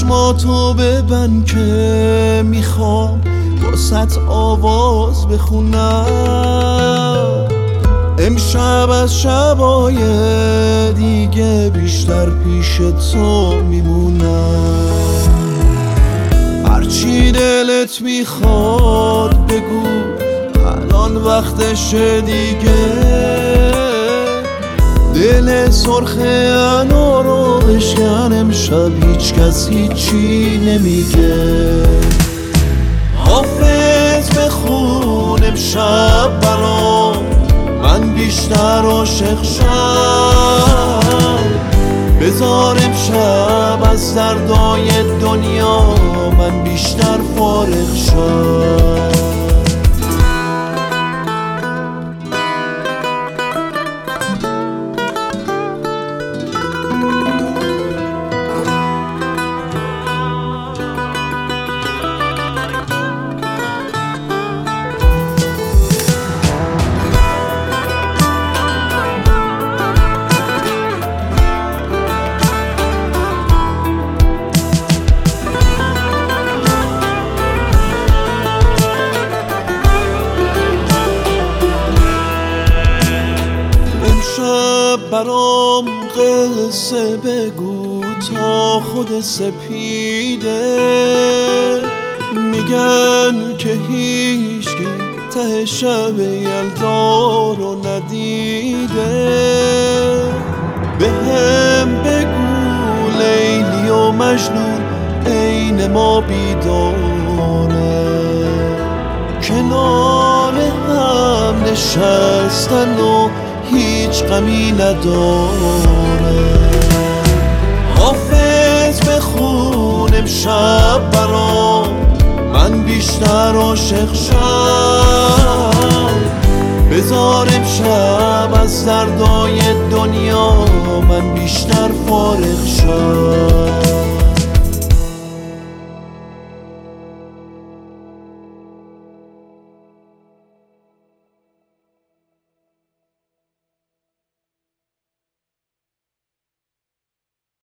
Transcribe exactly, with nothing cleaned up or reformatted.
چشماتو ببند که میخوام واسط آواز بخونم. امشب از شبای دیگه بیشتر پیش تو میمونم. هرچی دلت میخواد بگو، الان وقتش دیگه. دل سرخ انارو بشکن، امشب هیچ کس هیچی نمیگه. حافظ بخون امشب برام، من بیشتر عاشق شم. بذار امشب از دردای دنیا من بیشتر فارغ شم. برام قصه بگو تا خود سپیده. میگن که هیچکی ته شب یلدا رو ندیده. به هم بگو لیلی و مجنون عین ما بیداره، کنار هم نشستن و هیچ غمی نداره. حافظ بخون امشب برام، من بیشتر عاشق شم. بذار امشب از دردای دنیا من بیشتر فارغ شم.